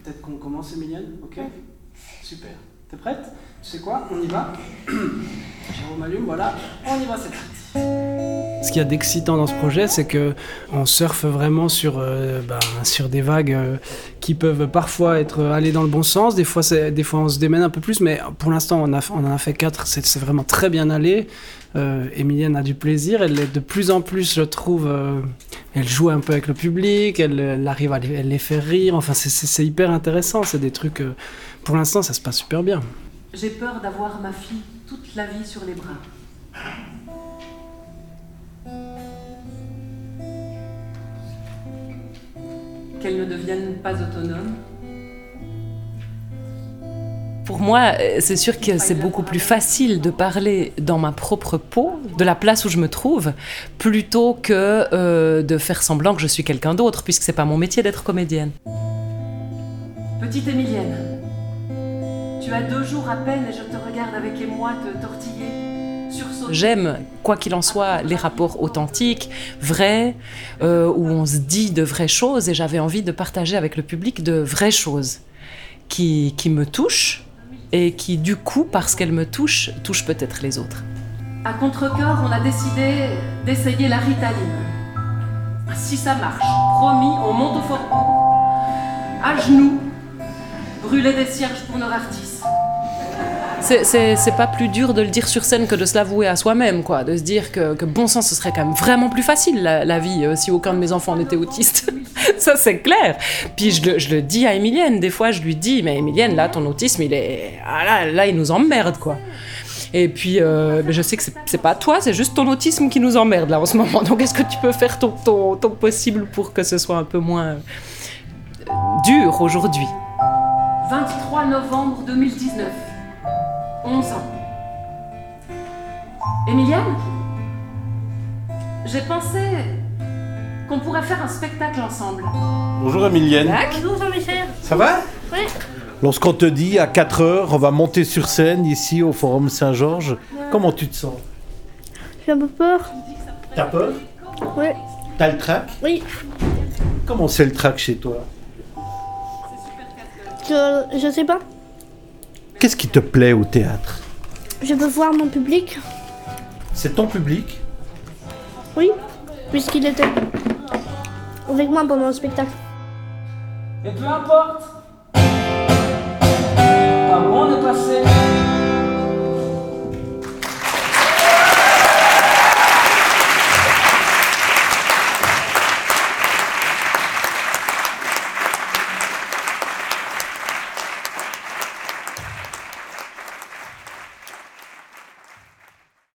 Peut-être qu'on commence, Emilienne, ok? Ouais. Super. T'es prête? Tu sais quoi? On y va? Jérôme allume, voilà. On y va, c'est parti. Ce qu'il y a d'excitant dans ce projet, c'est qu'on surfe vraiment sur des vagues qui peuvent parfois aller dans le bon sens. Des fois on se démène un peu plus, mais pour l'instant, on en a fait 4. C'est vraiment très bien allé. Emilienne a du plaisir. Elle est de plus en plus, je trouve, elle joue un peu avec le public. Elle arrive à les faire rire. Enfin, c'est hyper intéressant. C'est des trucs... pour l'instant, ça se passe super bien. J'ai peur d'avoir ma fille toute la vie sur les bras. Qu'elle ne devienne pas autonome. Pour moi, c'est sûr que c'est beaucoup plus facile de parler dans ma propre peau, de la place où je me trouve, plutôt que de faire semblant que je suis quelqu'un d'autre, puisque c'est pas mon métier d'être comédienne. Petite Emilienne, tu as 2 jours à peine et je te regarde avec émoi te tortiller, sursauter. J'aime, quoi qu'il en soit, les rapports authentiques, vrais, où on se dit de vraies choses, et j'avais envie de partager avec le public de vraies choses qui me touchent, et qui, du coup, parce qu'elles me touchent peut-être les autres. À contre-cœur, on a décidé d'essayer la Ritaline. Si ça marche, promis, on monte au Fort-Bourg, à genoux, brûler des cierges pour nos artistes. C'est pas plus dur de le dire sur scène que de se l'avouer à soi-même, quoi. De se dire que bon sang, ce serait quand même vraiment plus facile, la vie, si aucun de mes enfants n'était autiste. Ça, c'est clair. Puis je le dis à Emilienne, des fois, je lui dis, mais Emilienne, là, ton autisme, il est... Ah là, il nous emmerde, quoi. Et puis, je sais que c'est pas toi, c'est juste ton autisme qui nous emmerde, là, en ce moment. Donc, est-ce que tu peux faire ton possible pour que ce soit un peu moins dur aujourd'hui? 23 novembre 2019. 11 ans. Emilienne, j'ai pensé qu'on pourrait faire un spectacle ensemble. Bonjour Emilienne. Bonjour Jean-Michel. Ça va? Oui. Lorsqu'on te dit à 4h, on va monter sur scène ici au Forum Saint-Georges, comment tu te sens? J'ai un peu peur. T'as peur? Oui. T'as le trac? Oui. Comment c'est le trac chez toi? Je sais pas. Qu'est-ce qui te plaît au théâtre? Je peux voir mon public. C'est ton public? Oui. Puisqu'il était avec moi pendant le spectacle. Et peu importe par où on est passé,